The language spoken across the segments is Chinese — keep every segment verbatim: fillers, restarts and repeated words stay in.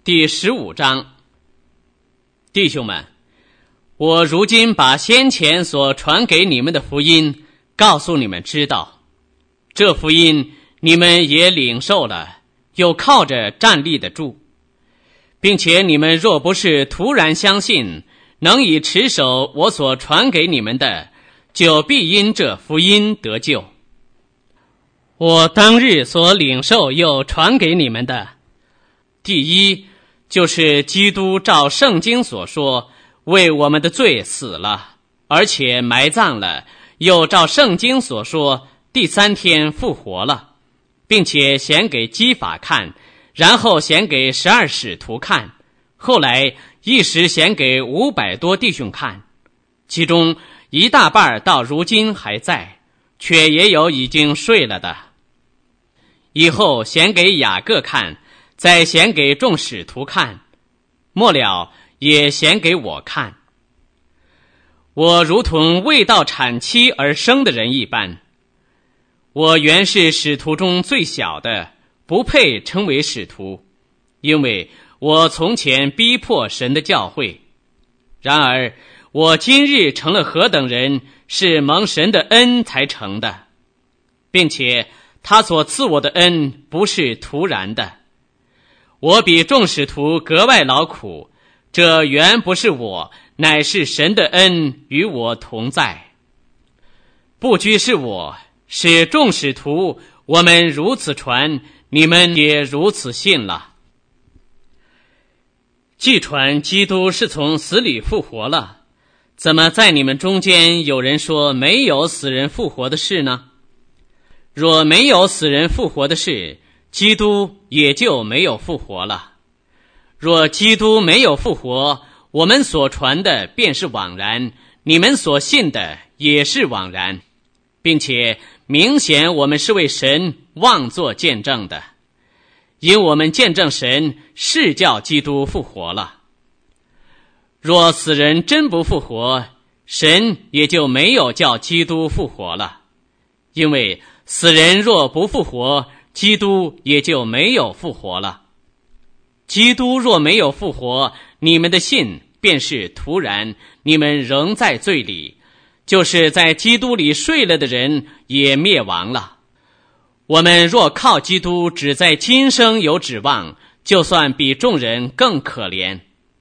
第十五章。弟兄们，我如今把先前所传给你们的福音告诉你们知道，这福音你们也领受了，又靠着站立得住，并且你们若不是突然相信，能以持守我所传给你们的，就必因这福音得救。我当日所领受又传给你们的，第一就是基督照圣经所说，为我们的罪死了，而且埋葬了，又照圣经所说，第三天复活了，并且显给基法看，然后显给十二使徒看，后来一时显给五百多弟兄看，其中一大半到如今还在，却也有已经睡了的。以后显给雅各看，再显给众使徒看，末了也显给我看。我如同未到产期而生的人一般，我原是使徒中最小的，不配称为使徒，因为我从前逼迫神的教会。然而我今日成了何等人，是蒙神的恩才成的，并且他所赐我的恩不是突然的。我比众使徒格外劳苦，这原不是我，乃是神的恩与我同在。不拘是我，使众使徒，我们如此传，你们也如此信了。既传基督是从死里复活了，怎么在你们中间有人说没有死人复活的事呢？若没有死人复活的事，基督也就没有复活了。若基督没有复活，我们所传的便是枉然，你们所信的也是枉然，并且明显我们是为神妄作见证的，因我们见证神是叫基督复活了。若死人真不复活，神也就没有叫基督复活了，因为死人若不复活，基督也就没有复活了。基督若没有复活，你们的信便是徒然，你们仍在罪里，就是在基督里睡了的人也灭亡了。我们若靠基督只在今生有指望，就算比众人更可怜。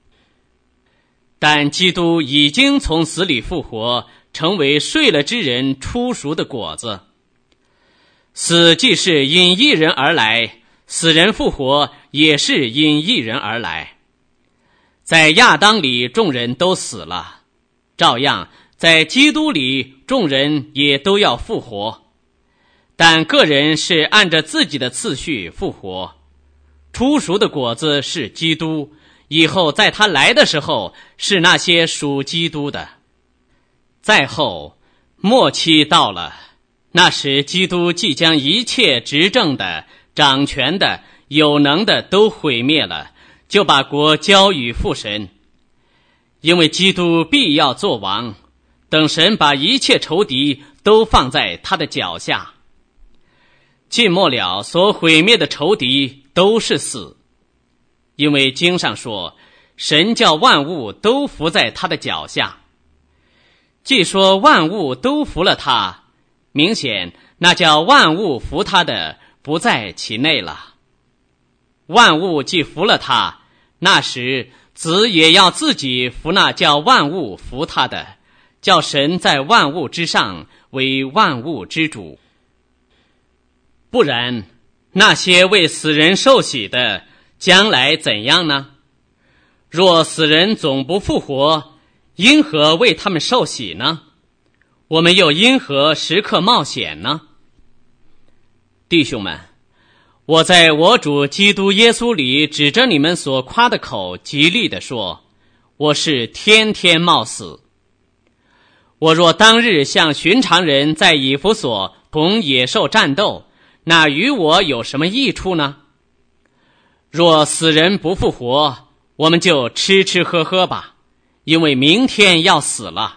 但基督已经从死里复活，成为睡了之人初熟的果子。死既是因一人而来，死人复活也是因一人而来。在亚当里众人都死了，照样在基督里众人也都要复活，但个人是按着自己的次序复活。初熟的果子是基督，以后在他来的时候是那些属基督的。再后末期到了，那时基督既将一切执政的、掌权的、有能的都毁灭了，就把国交与父神。因为基督必要做王，等神把一切仇敌都放在他的脚下。尽末了，所毁灭的仇敌都是死，因为经上说，神叫万物都伏在他的脚下。既说万物都服了他，明显那叫万物服他的不在其内了。万物既服了他，那时子也要自己服那叫万物服他的，叫神在万物之上为万物之主。不然，那些为死人受洗的将来怎样呢？若死人总不复活，因何为他们受洗呢？我们又因何时刻冒险呢？弟兄们，我在我主基督耶稣里指着你们所夸的口极力地说，我是天天冒死。我若当日像寻常人在以弗所同野兽战斗，那与我有什么益处呢？若死人不复活，我们就吃吃喝喝吧，因为明天要死了。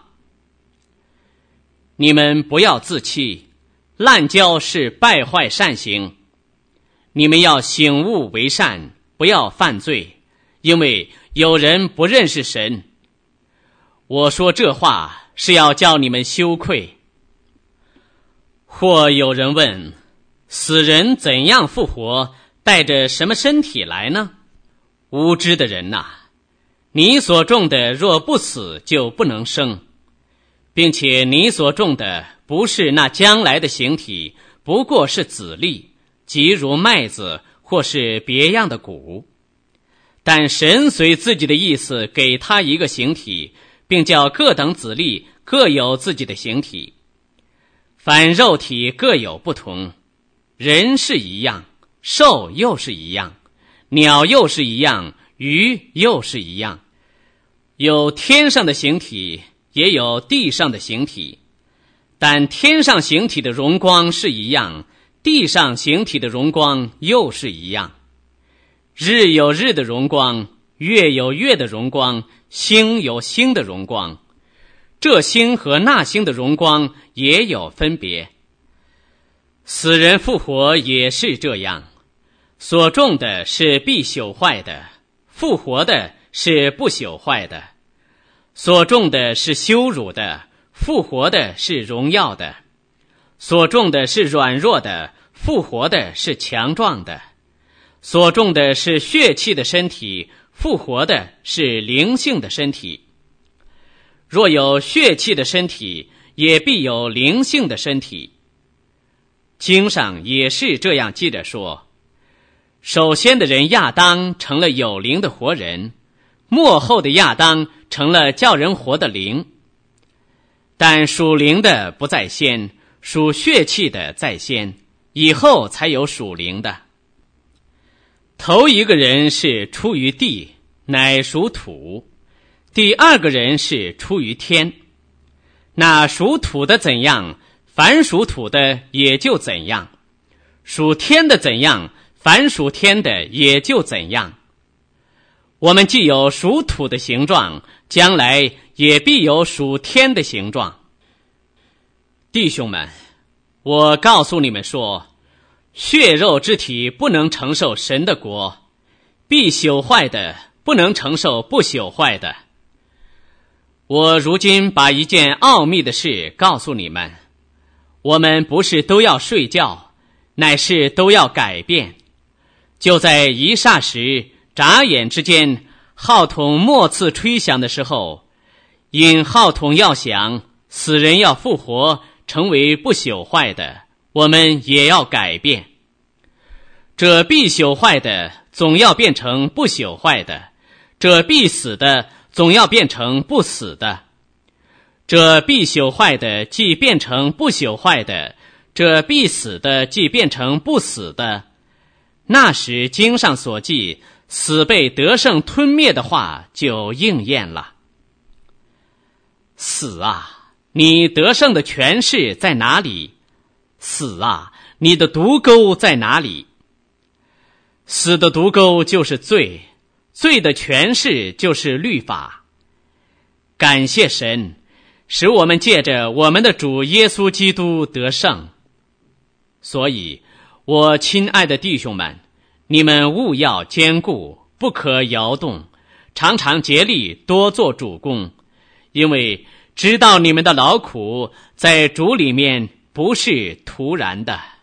你们不要自欺，滥交是败坏善行。你们要醒悟为善，不要犯罪， 因为有人不认识神。我说这话是要叫你们羞愧。或有人问，死人怎样复活，带着什么身体来呢？无知的人呐，你所种的若不死，就不能生，并且你所种的不是那将来的形体，不过是子粒，即如麦子或是别样的谷。但神随自己的意思给他一个形体，并叫各等子粒各有自己的形体。凡肉体各有不同，人是一样，兽又是一样，鸟又是一样，鱼又是一样。有天上的形体，也有地上的形体，但天上形体的荣光是一样，地上形体的荣光又是一样。日有日的荣光，月有月的荣光，星有星的荣光，这星和那星的荣光也有分别。死人复活也是这样，所种的是必朽坏的，复活的是不朽坏的；所种的是羞辱的，复活的是荣耀的；所种的是软弱的，复活的是强壮的；所种的是血气的身体，复活的是灵性的身体。若有血气的身体，也必有灵性的身体。经上也是这样记着说，首先的人亚当成了有灵的活人，末后的亚当成了叫人活的灵。但属灵的不在先，属血气的在先，以后才有属灵的。头一个人是出于地，乃属土；第二个人是出于天。那属土的怎样，凡属土的也就怎样；属天的怎样，凡属天的也就怎样。我们既有属土的形状，将来也必有属天的形状。弟兄们，我告诉你们说，血肉之体不能承受神的国，必朽坏的不能承受不朽坏的。我如今把一件奥秘的事告诉你们，我们不是都要睡觉，乃是都要改变。就在一霎时，眨眼之间，号筒末次吹响的时候，因号筒要响，死人要复活，成为不朽坏的，我们也要改变。这必朽坏的总要变成不朽坏的，这必死的总要变成不死的。这必朽坏的既变成不朽坏的，这必死的既变成不死的。那时经上所记死被得胜吞灭的话就应验了。死啊，你得胜的权势在哪里？死啊，你的毒钩在哪里？死的毒钩就是罪，罪的权势就是律法。感谢神，使我们借着我们的主耶稣基督得胜。所以我亲爱的弟兄们，你们务要坚固，不可摇动，常常竭力多做主工，因为知道你们的劳苦在主里面不是徒然的。